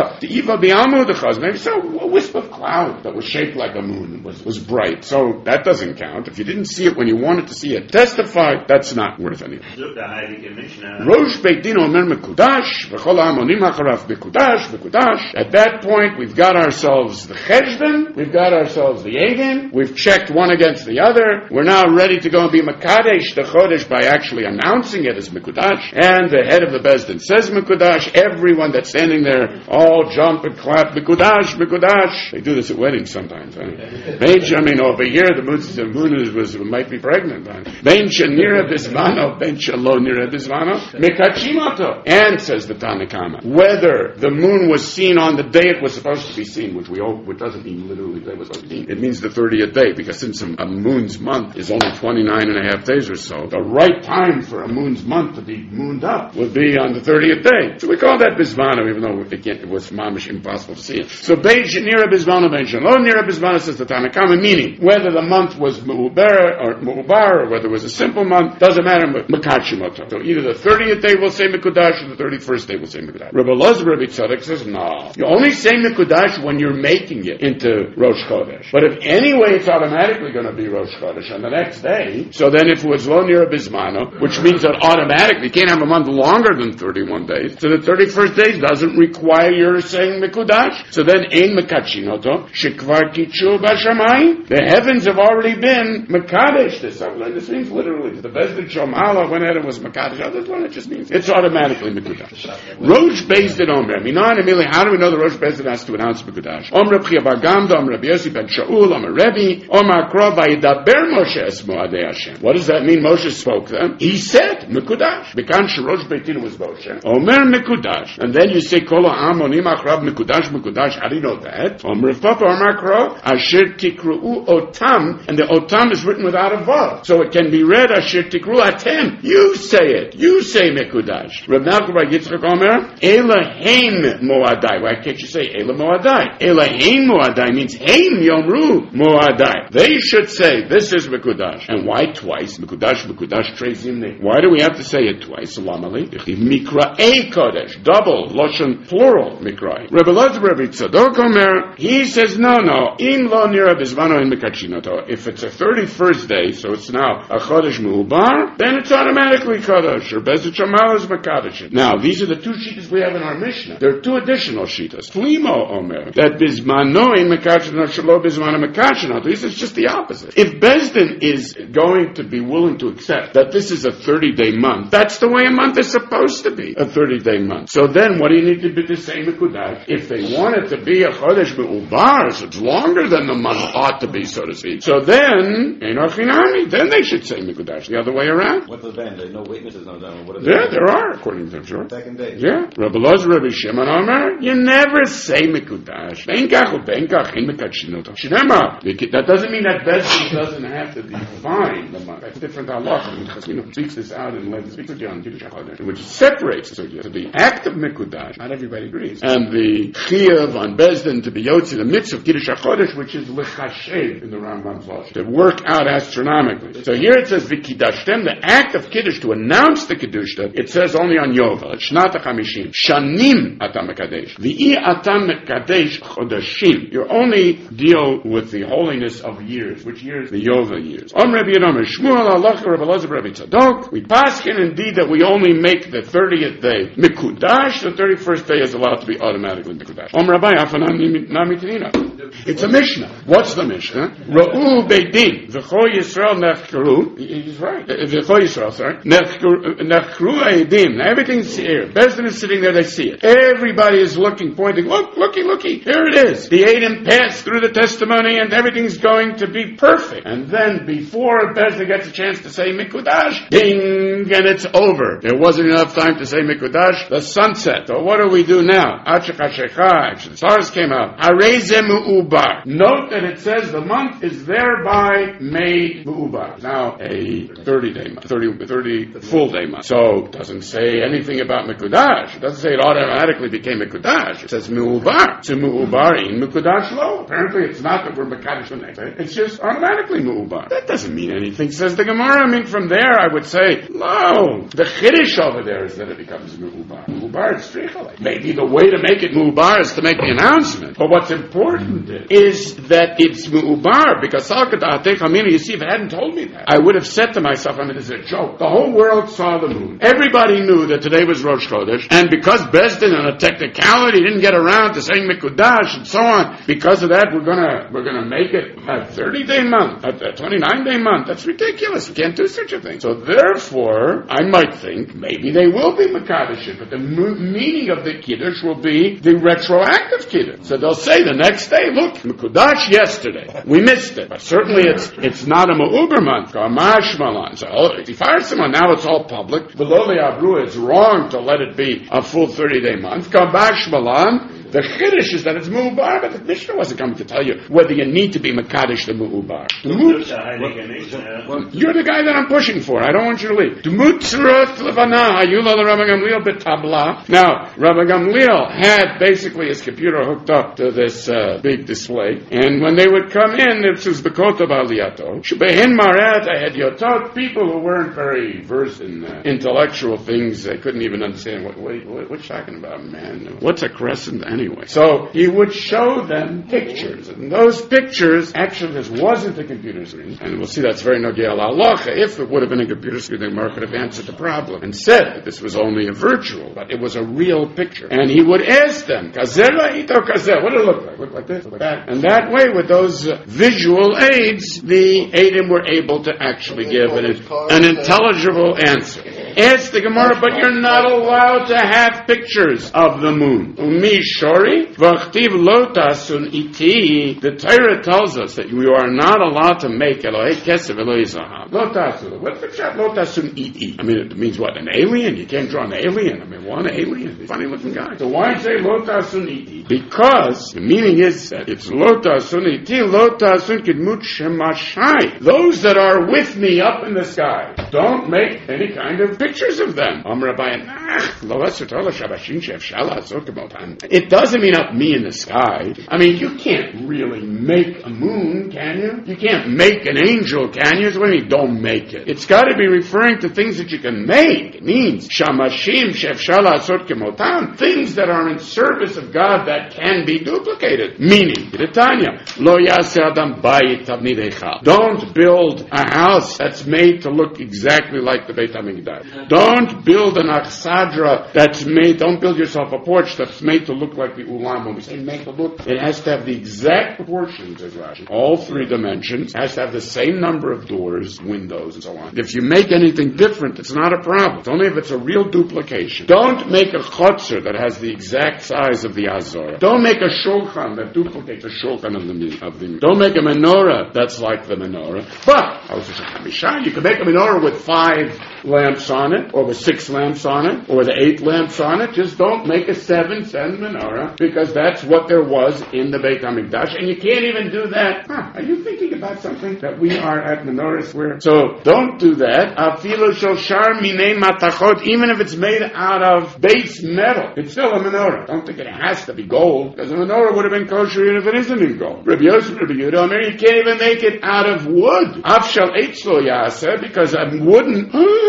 so a wisp of cloud that was shaped like a moon was bright. So that doesn't count. If you didn't see it when you wanted to see it testified, that's not worth anything. Rosh Beit Din omer mekudash, v'chol ha'amonim hacharav mekudash. At that point, we've got ourselves the cheshbon, we've got ourselves the egin, we've checked one against the other. We're now ready to go and be mekadesh the chodesh by actually announcing it as mekudash, and the head of the Bezdin says Mekudash, everyone that's standing there all jump and clap, Mekudash, Mekudash. They do this at weddings sometimes. Benjamin over here, the moon might be pregnant. Ben Shanira Bismano, Ben Shalo Nira Bismano, Mekachimoto. And says the Tanakama, whether the moon was seen on the day it was supposed to be seen, which doesn't mean literally the day it was supposed to be seen. It means the 30th day, because since a moon's month is only 29 and a half days or so, the right time for a moon's month to be mooned up would be on the 30th day. So we call that Bismano, even though it was mamish impossible to see it. So Bein Nira Bismano, Bein Shalo Nira Bismano, says the Tanakama, meaning whether the month was Mu'ubar or whether it was a simple month, doesn't matter. Mekachimoto. So either the 30th day will say Mekudash or the 31st day will say Mekudash. Rabbi Elazar Rabbi Tzadok says, no. You only say Mekudash when you're making it into Rosh Chodesh. But if anyway it's automatically going to be Rosh Chodesh on the next day, so then if it was Lo Nira Bismano, which means that automatically you can't have a month longer than 31 days, so the 31st day doesn't require your saying Mekudash. So then Ein Mekachinoto, Shekvar Kichu Bashamayim. The heavens have already been Mekadesh. This means literally, the Bezdin Shomala went ahead and was Mekadesh. This one, it just means it's automatically Mekudash. Rosh Bezdin Omer. How do we know the Rosh Bezdin has to announce Mekudash? Omer B'chia Bar Gamda, Omer Rabbi Yossi ben Shaul, Omer Rebbe, Omer Kro Vayidaber Moshe es Moadei Hashem. What does that mean? Moshe spoke them. He said Mekudash. Bekan Sherosh Beitin was Moshe. Omer Mekudash. And then you say Kol Ha'am Onim Achrab Mekudash Mekudash. How do you know that? Omer Papa Omer Kro Asher Tikru'u Otam, and the Otam is written without a vav, so it can be read Asher Tikru Atem. You say it. You say Mekudash. Reb Nachman bar Yitzchak Omer Eloheim Moadai. Why can't you say Ela Moadai? Eloheim Moadai means Heim Yomru Moadai. They should say this is Mekudash. And why twice? Mekudash Trezimne. Why do we have to say it twice? Salam Aleichem. Mikra'ei Kodesh. Double. Loshen plural. Mikra'ei. Reb Elazar Rabbi Tzadok Omer, he says no. Im lo nira bismano in Mekachinoto. If it's a 31st day, so it's now a Chodesh Mu'ubar, then it's automatically Chodesh, or Bezdin Shomala is Mekadesh. Now, these are the two shitas we have in our Mishnah. There are two additional shitas. Flimo Omer, that bismano in Mekachinoto, shalo bismano Mekachinoto. He says just the opposite. If Bezdin is going to be willing to accept that this is a 30-day month, that's the way a month is supposed to be, a 30-day month. So then, what do you need to be to say Mekudash? If they want it to be a Chodesh Mu'ubar, so it's longer than the month ought to be, so to speak. So then, then they should say Mekudash the other way around. What's the band? There's no witnesses, no done. Yeah, there are, according to them, sure. Second day. Yeah. Rabbi Elazar, Rabbi Shimon Omer, you never say Mekudash. That doesn't mean that Bezdin doesn't have to define the month. That's different halacha, because speaks this out in Lev, speaks with John Kiddush HaChodesh, which separates the act of Mekudash. Not everybody agrees. And the Chiyuv on Bezdin to be Yotzi, the mitzvah of Kiddush HaChodesh, which is L'chashev in the Rambam's law, to work out astronomically. So here it says V'kidashtem, the act of Kiddush, to announce the Kiddush, it says only on Yovel. It's Shnat HaChamishim. Shanim atam mekadesh. V'i atam mekadesh chodashim. You only deal with the holiness of years. Which years? The Yovel years. Rabbi Yedomer, Shmuel halacha Rabbi Elazar Rabbi Tzadok. We paskin indeed that we only make the 30th day Mekudash. The 31st day is allowed to be automatically Mekudash. Rabbi Hafanan Namitinina. It's a Mishnah. What's the Mishnah? Ra'u Beidin. V'cho Yisrael nechkeru. He's right. V'cho Yisrael, sorry. Nechkeru Eidim. Now everything's here. Bezdin is sitting there, they see it. Everybody is looking, pointing, looky. Here it is. The Eidim passed through the testimony and everything's going to be perfect. And then before Bezdin gets a chance to say Mekudash, ding, and it's over. There wasn't enough time to say Mekudash. The sun set. So what do we do now? Actually, the stars came out. Ubar. Note that it says the month is thereby made Ubar. Now a 30-day month, 30 full-day month. So it doesn't say anything about Mekudash. It doesn't say it automatically became Mekudash. It says Mu'ubar. So Mu'ubar in Mekudash lo. Apparently it's not that we're Mekadosh the next day. It's just automatically Mu'ubar. That doesn't mean anything, says the Gemara. I mean, from there I would say, no. The Chiddush over there is that it becomes Mu'ubar. mu'ubar, it's strichale. Maybe the way to make it mu'ubar is to make the announcement. But what's important is that it's mu'ubar, because you see, if it hadn't told me that, I would have said to myself, this is a joke. The whole world saw the moon. Everybody knew that today was Rosh Chodesh, and because Bezdin on a technicality didn't get around to saying Mikudash and so on, because of that we're gonna make it a 30-day month, a 29-day month. That's ridiculous. We can't do such a thing. So therefore, I might think maybe they will be Mekadosh, but the meaning of the Kiddush will be the retroactive Kiddush. So they'll say the next day, look, Mikudash yesterday. We missed it. But certainly it's not a Ma'uber month. Kamash Malan. So if you fire someone, now it's all public. Veloli Abru, it's wrong to let it be a full 30-day month. Kamash Malan. The Chiddush is that it's Mu'ubar, but the Mishnah wasn't coming to tell you whether you need to be Mekadosh the Mu'ubar. You're the guy that I'm pushing for. I don't want you to leave. Now, Rabbi Gamliel had basically his computer hooked up to this big display, and when they would come in, this was the Kotav Aliyato. Shebehin Marat, I had Yotot, people who weren't very versed in intellectual things. They couldn't even understand what you talking about, man. What's a crescent anyway? So he would show them pictures, and those pictures, actually this wasn't a computer screen, and we'll see that's very nogei halacha. If it would have been a computer screen, the Gemara could have answered the problem and said that this was only a virtual, but it was a real picture. And he would ask them, Kazera ito kazer, what did it look like? Look like this, look like that. And that way, with those visual aids, the Eidim were able to actually give an intelligible answer. Ask the Gemara, but you're not allowed to have pictures of the moon. The Torah tells us that you are not allowed to make Elohei Kesef, Elohei Zahav. Lotasun. What's the shot? Lotasun iti. I mean, it means what? An alien? You can't draw an alien. I mean, one alien. Funny looking guy. So why say Lotasun iti? Because the meaning is that it's Lotasun iti, Lotasun kidmut shemashai. Those that are with me up in the sky. Don't make any kind of pictures of them. It doesn't mean up me in the sky. I mean, you can't really make a moon, can you? You can't make an angel, can you? So what do you mean, don't make it? It's got to be referring to things that you can make. It means shamashim shefshala asot kemotan, things that are in service of God that can be duplicated. Meaning, Tanya, lo yaseh adam bayit tavnidecha. Don't build a house that's made to look exactly like the Beit HaMikdash. Don't build an Aksadra that's made, don't build yourself a porch that's made to look like the Ulam. When we say make to look, it has to have the exact proportions, as Rashi. All three dimensions. It has to have the same number of doors, windows, and so on. If you make anything different, it's not a problem. It's only if it's a real duplication. Don't make a chotzer that has the exact size of the Azor. Don't make a shulchan that duplicates the shulchan of the Don't make a menorah that's like the menorah. But, you can make a menorah with 5 lamps on it, or with 6 lamps on it, or with 8 lamps on it. Just don't make a 7 menorah, because that's what there was in the Beit HaMikdash, and you can't even do that. Are you thinking about something that we are at Menorah Square? So don't do that. Afilu shel shar minei matachot, even if it's made out of base metal, it's still a menorah. Don't think it has to be gold, because a menorah would have been kosher even if it isn't in gold. Rabbi Yosef, Rabbi Yehuda, you can't even make it out of wood. Af shel eitz lo yaseh, because a wooden.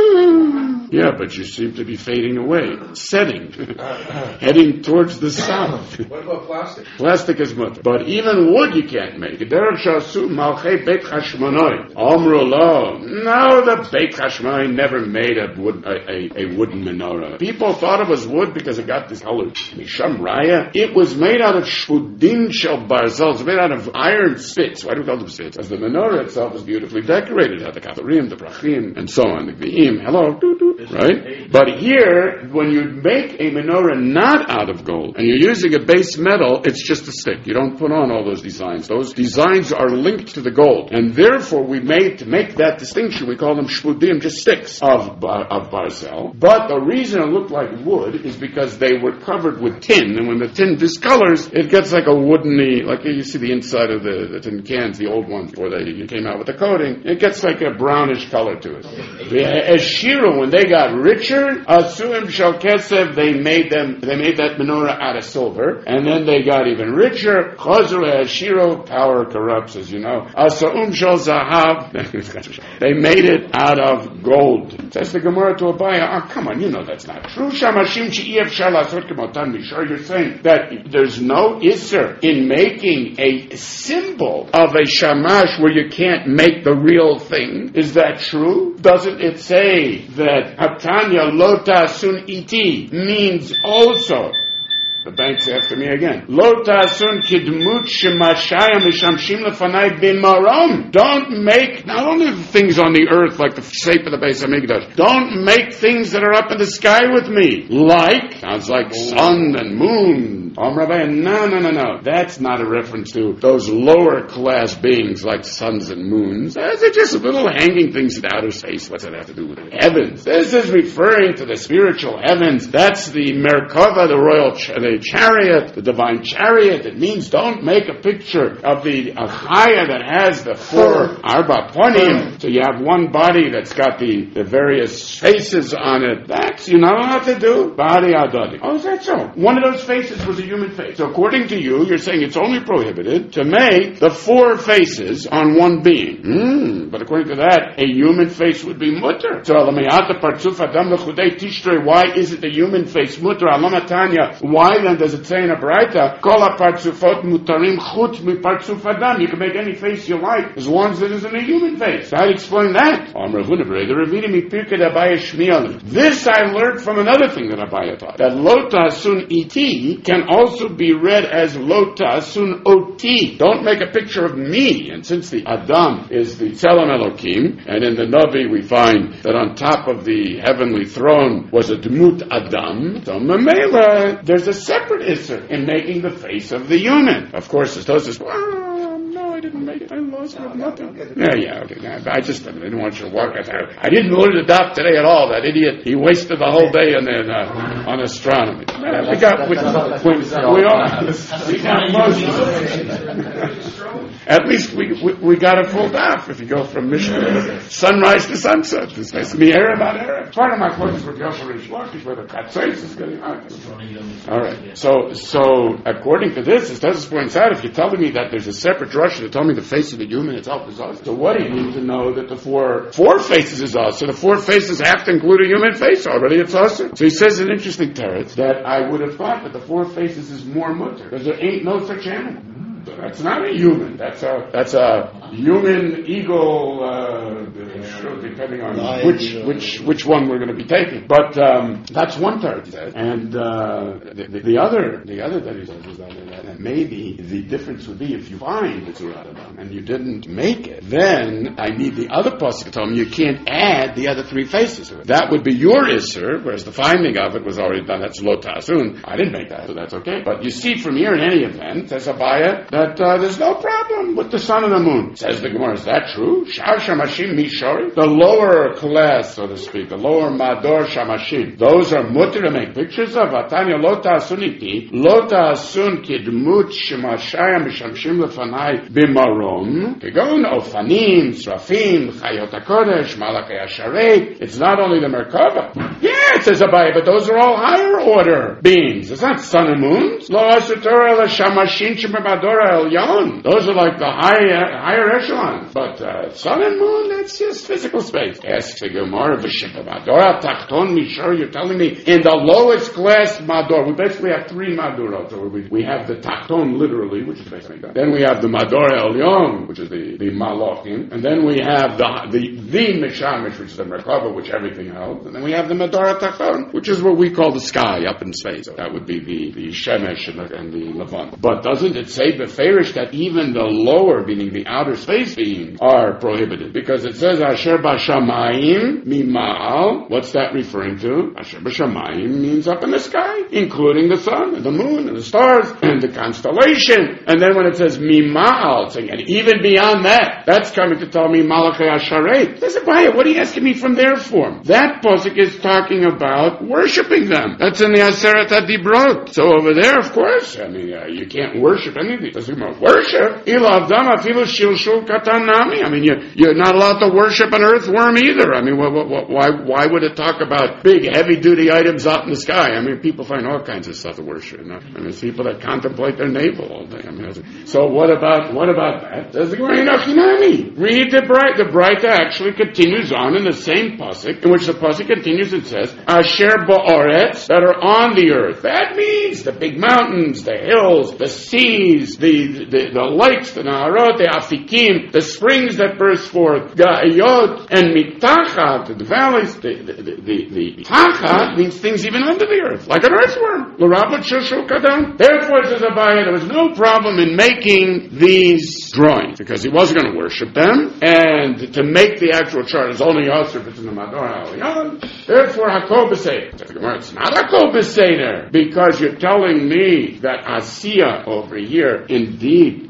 Yeah, but you seem to be fading away, setting, heading towards the south. What about plastic? Plastic is mutter. But even wood you can't make. Derech shasu malchei Beit Chashmonai. Amru lo. No, the Beit Chashmonai never made a wooden menorah. People thought it was wood because it got this color. Misham Raya. It was made out of shvudim shel barzel. It's made out of iron spits. Why do we call them spits? Because the menorah itself is beautifully decorated. It had the katharim, the brachim, and so on. The gviim. Hello. Right? But here, when you make a menorah not out of gold, and you're using a base metal, it's just a stick. You don't put on all those designs. Those designs are linked to the gold. And therefore, we made, to make that distinction, we call them shvudim, just sticks of barzel. But the reason it looked like wood is because they were covered with tin, and when the tin discolors, it gets like a woodeny, like you see the inside of the tin cans, the old ones, before they came out with the coating, it gets like a brownish color to it. As Shiro, when they got richer, Asuim Shel Kesef, they made that menorah out of silver, and then they got even richer. Chazur Shiro, power corrupts, as you know. Asuim Shel Zahav, they made it out of gold. Says the Gemara to Abaya, oh, come on, you know that's not true. Shamashim she'iev shar lasot kemotan mishar. You're saying that there's no isser in making a symbol of a shamash where you can't make the real thing. Is that true? Doesn't it say that Hatanya lota sun iti means also? The bank's after me again. Lo ta'asun kidmut shemashaya mishamshim lefanai b'marom. Don't make not only the things on the earth like the shape of the Beis Hamikdash. Don't make things that are up in the sky with me. Sounds like sun and moon. No. That's not a reference to those lower class beings like suns and moons. Those are just little hanging things in outer space. What's that have to do with the heavens? This is referring to the spiritual heavens. That's the Merkava, the royal the chariot, the divine chariot. It means don't make a picture of the Chaya that has the four Arba Ponim. So you have one body that's got the various faces on it. That's you're not allowed to do. Body Adadi. Oh, is that so? One of those faces was a human face. So according to you, you're saying it's only prohibited to make the four faces on one being. But according to that, a human face would be mutter. So why is it the human face mutter? Why then does it say in a Braita, Kol ha-partzufot mutarim chut mi-partzuf adam? You can make any face you like, as long as it isn't a human face. So how do you explain that? This I learned from another thing that Abaya taught. That lo ta'asun iti can also be read as lo ta'asun oti. Don't make a picture of me. And since the Adam is the Tzelem Elokim, and in the Navi we find that on top of the heavenly throne was a Dmut Adam, so Mamela, there's a separate Isser in making the face of the human. Of course, the Tosfos, no, I didn't make it. I lost it. Nothing. Okay. I didn't want you to walk out there. I didn't learn the daf today at all. That idiot, he wasted the whole day on astronomy. We got most. At least we got a full daf if you go from Mishnah sunrise to sunset. This makes me Arab on Arab. Part of my focus with Yosef Rish Lakish where the Katzais is getting on. All right. So according to this, as Tosfos points out, if you're telling me that there's a separate drasha to tell me the face of the human itself is us, so what do you need to know that the four faces is us? So the four faces have to include a human face already. It's us. So he says an interesting teretz that I would have thought that the four faces is more mutter because there ain't no such animal. So that's not a human. That's a human eagle, depending on which one we're going to be taking. But that's one teretz. And the other that he says is that maybe the difference would be if you find the Tzura Adam and you didn't make it, then I need the other pasuk to tell me you can't add the other three faces to it. That would be your Isser, whereas the finding of it was already done. That's Lo Ta'asun. I didn't make that, so that's okay. But you see from here in any event, says Abaya, that there's no problem with the sun and the moon. Says the Gemara, is that true? Shar Shamashim Mishori? The lower class, so to speak, the lower Mador Shamashim, those are mutter to make pictures of. Atanya Lo Ta'asun iti, Lo Ta'asun kidmut shemashaya mishamshim lefanai bimarom, kegon ofanim, srafim, chayot HaKodesh, malachei HaShareit. It's not only the Merkava. Yeah, it says Abaya, but those are all higher order beings. It's not sun and moons. Lo Asutor El Shamashim Shemador El Yon. Those are like the higher echelons. But sun and moon, that's just physical space. Asks the Gemara, Mador Tachton Mishor, you're telling me in the lowest class Mador, we basically have three Madurot. So we have the Tachton literally, which is basically that. Then we have the Mador Elyon, which is the Malachim. And then we have the Mishamish, which is the Merkava, which everything held. And then we have the Mador Tachton, which is what we call the sky up in space. So that would be the Shemesh and the Levant. But doesn't it say beferish that even the lower, meaning the outer space beings, are prohibited? Because it says Asher Bashamayim Mima'al. What's that referring to? Asher Bashamayim means up in the sky, including the sun and the moon and the stars and the constellation. And then when it says Mima'al, saying, and even beyond that, that's coming to tell me Malachei HaShareit. Says Abaya, what are you asking me from their form? That pasuk is talking about worshiping them. That's in the Aseret HaDibrot. So over there, of course, I mean, you can't worship anything. Doesn't about worship. I mean, you're not allowed to worship an earthworm either. I mean, why would it talk about big, heavy-duty items out in the sky? I mean, people find find all kinds of stuff to worship. I mean, there's people that contemplate their navel all day. I mean, so what about that? There's the Gemara Hinochinami. Read the Braita. The Braita actually continues on in the same pasuk, in which the pasuk continues and says, Asher ba'aretz, that are on the earth. That means the big mountains, the hills, the seas, the lakes, the Naharot, the Afikim, the springs that burst forth, Ga'ayot, and Mitachat, the valleys, the Tachat means things even under the earth, like an earthworm. Therefore, says Abaye, there was no problem in making these drawings, because he wasn't going to worship them, and to make the actual chart is only also if it's in the Mador HaElyon. Therefore, Hakol B'Seder. It's not Hakol B'Seder, because you're telling me that Asiya over here, indeed,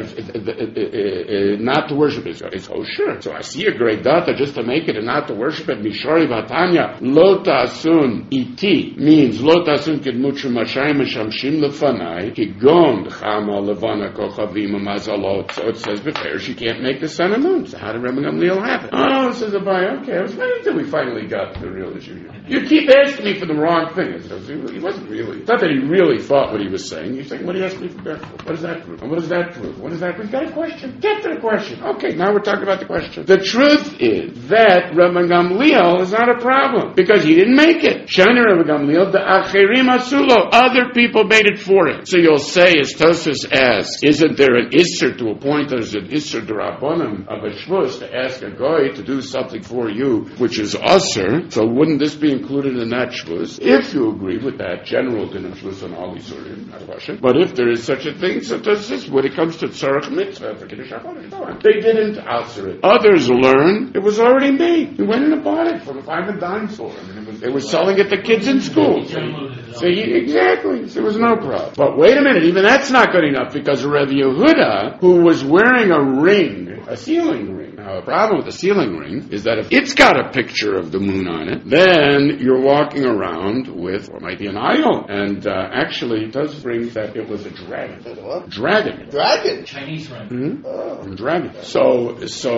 that not to worship is kosher. So Asiya great data just to make it and not to worship it. Mishori Vatanya Lo Ta'asun Iti means Lo Ta'asun Kedmut Shumashayim Meshamshim Lefanai Kigon Chama Levana Kochavim Mazalot. So it says before she can't make the sun and moon. So how did Rebbe Gamliel have it? Oh, says Abaye, okay, I was waiting until we finally got to the real issue here. You keep asking me for the wrong thing. He wasn't really. It's not that he really thought what he was saying. He's saying, what do you ask me for barefoot? What does that prove? And what does that prove? What does that prove? You got a question? Get to the question. Okay, now we're talking about the question. The truth is that Rebbe Gamliel is not a problem, because he didn't make it. Shana Rebbe Gamliel, the Acherim Asulo, other people made it for him. So you'll say, as Tosfos asks, isn't there an Isser to a point that there's an Isser D'Rabbanan of a Shvus to ask a Goy to do something for you, which is Usser? So wouldn't this be included in that Shvus? If you agree with that general din of Shvus on all Isurim, not question. But if there is such a thing, so does this, when it comes to Tzarech Mitzvah, for Kiddush HaChodesh, they didn't answer it. Others learned it was already made. You went and bought it from a 5 and dime store. I mean, they were selling it to kids in school. So exactly. So there was no problem. But wait a minute, even that's not good enough, because Rev Yehuda, who was wearing a ring, a ceiling ring. Now, the problem with the ceiling ring is that if it's got a picture of the moon on it, then you're walking around with what might be an idol. And actually, it does bring that it was a dragon. What? Dragon. Chinese ring. Mm-hmm. Oh. Dragon. So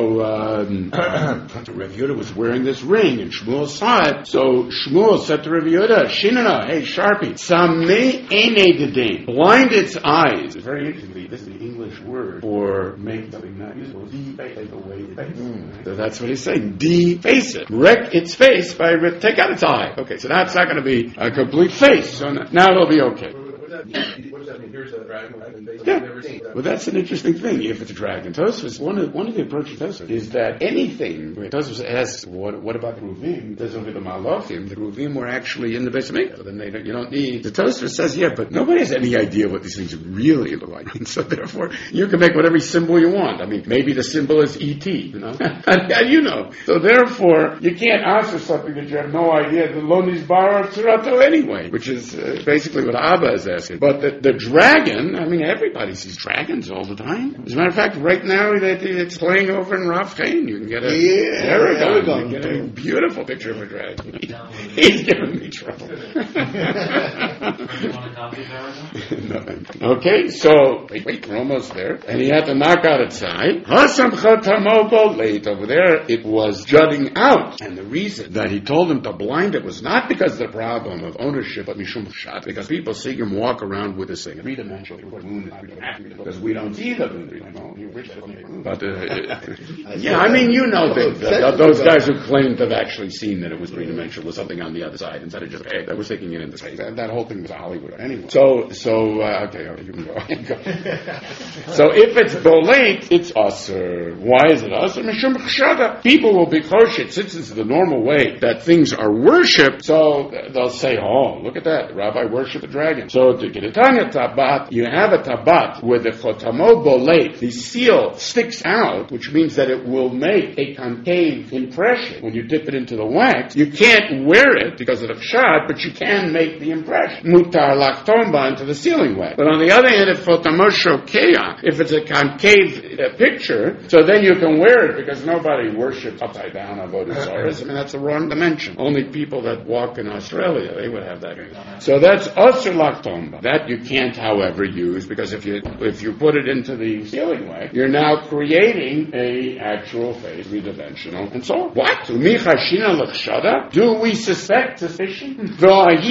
Rev Yehuda was wearing this ring, and Shmuel saw it. So Shmuel said to Rev Yehuda, Shinana, hey, Sharpie, Samei Ene Dedain, blind its eyes. It's very interesting. This is the English word for make something not useful. Deface the way it face. So that's what he's saying. Deface it. Wreck its face by take out its eye. Okay, so that's not going to be a complete face. So now it'll be okay. What does that mean? Here's a dragon. Yeah. Well, that's an interesting thing. If it's a dragon, Tosfos, one of the approaches to Tosfos is that anything. Tosfos asks, what about the Ruvim? There's only the Malachim. The Ruvim were actually in the Beis Hamikdash. So then you don't need. The Tosfos says, yeah, but nobody has any idea what these things really look like. And so therefore, you can make whatever symbol you want. I mean, maybe the symbol is ET, you know, and you know. So therefore, you can't answer something that you have no idea. The Lonis Bar Tzurato anyway, which is basically what Abba is asking. But the dragon, I mean, everybody sees dragons all the time. As a matter of fact, right now it's playing over in Rav Chaim. You can get a You can get a beautiful picture of a dragon. He's giving me trouble. Okay, so wait, we're almost there. And he had to knock out its eye. Over there, it was jutting out. And the reason that he told him to blind it was not because of the problem of ownership, but mishum shat, because people see him walk around with this thing. Three-dimensional, because we don't see the moon. But yeah, I mean, you know, those guys who claimed to have actually seen that it was three-dimensional with something on the other side instead of just that was taking it in the space. That whole thing was Hollywood anyway. So okay, you can go. So if it's bolate, it's usher. Why is it usher? Mishum chshada. People will be kosher since it's the normal way that things are worshipped. So they'll say, "Oh, look at that! The rabbi worshipped the dragon." So to get a Tanya tabat, you have a tabat where the chotamo bolate, the seal sticks out, which means that it will make a concave impression when you dip it into the wax. You can't wear it because of the pshat, but you can make the impression. Mutar lachtomba into the sealing wax. But on the other hand, if if it's a concave picture, so then you can wear it because nobody worships upside down avodah zarah. I mean, that's the wrong dimension. Only people that walk in Australia, they would have that. So that's asur lachtomba. That you can't can't, however, use, because if you put it into the ceiling way, you're now creating a actual face, three-dimensional, and so on. What? Do we suspect suspicion? God's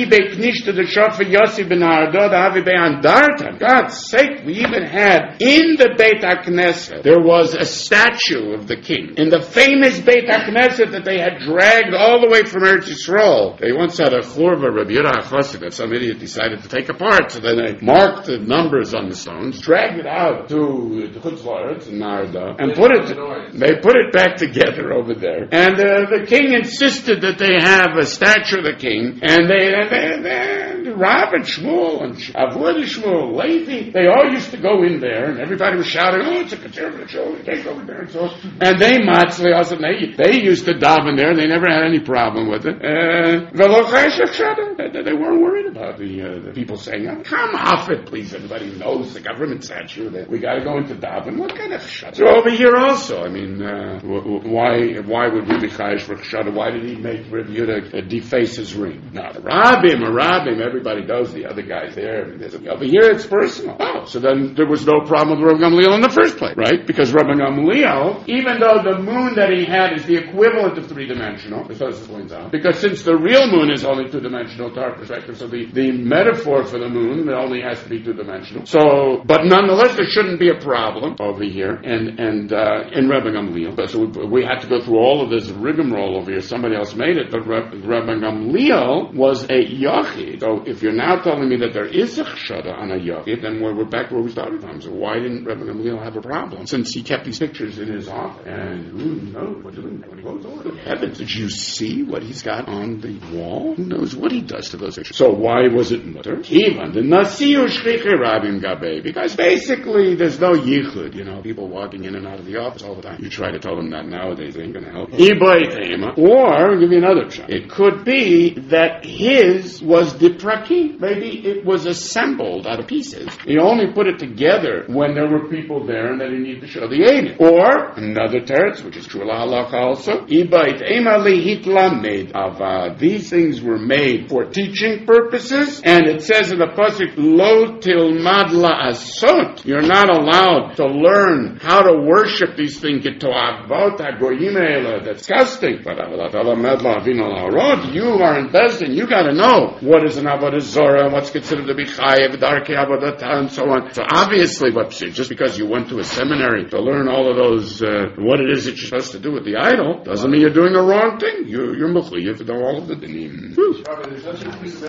sake, we even had in the Beit HaKnesset, there was a statue of the king. In the famous Beit HaKnesset that they had dragged all the way from Eretz Yisrael. They once had a churva, Rabbi Yehuda HaChassid, that some idiot decided to take apart. So then they marked the numbers on the stones, dragged it out to the Chutz La'aretz in Narda, and they put it back together over there. And the king insisted that they have a statue of the king, and Rav and Shmuel and Avud and Shmuel, Levi, they all used to go in there, and everybody was shouting, "Oh, it's a conservative show, take over there," and so on. And they used to daven there, they never had any problem with it. They weren't worried about the people saying, "Oh, come off it, please, everybody knows the government statue that we got to go into daven." What kind of shut? So over here also, I mean, why would we be chayish for chshada? Why did he make Rabbi Yehuda deface his ring? No, Rabbim, everybody knows the other guy's there. Over here it's personal. Oh, so then there was no problem with Rabbi Gamliel in the first place, right? Because Rabbi Gamliel, even though the moon that he had is the equivalent of three-dimensional, as Tosfos points out, because since the real moon is only two-dimensional to our perspective, so the metaphor for the moon only has to be two-dimensional. So, but nonetheless, there shouldn't be a problem over here, and in Rabbi Gamliel. So we had to go through all of this rigmarole over here. Somebody else made it, but Rabbi Gamliel was a yachid. So if you're now telling me that there is a chshada on a yachid, then we're back where we started from. So why didn't Rabbi Gamliel have a problem? Since he kept these pictures in his office, and who knows what he goes over the heavens? Did you see what he's got on the wall? Who knows what he does to those pictures? So why was it mutter? Because basically there's no yichud, people walking in and out of the office all the time. You try to tell them that nowadays, they ain't going to help. Or, I'll give you another shot. It could be that his was dipraki. Maybe it was assembled out of pieces. He only put it together when there were people there and that he needed to show the aid. Or, another teretz, which is true halakha also, these things were made for teaching purposes, and it says in the pasuk, Lo tilmad la'asot. You're not allowed to learn how to worship these things. That's disgusting. But you are investing. You got to know what is an avodah zorah and what's considered to be chayev, darkei avodah, and so on. So obviously, just because you went to a seminary to learn all of those, what it is that you're supposed to do with the idol, doesn't mean you're doing the wrong thing. You're mechuyev to know all of the dinim.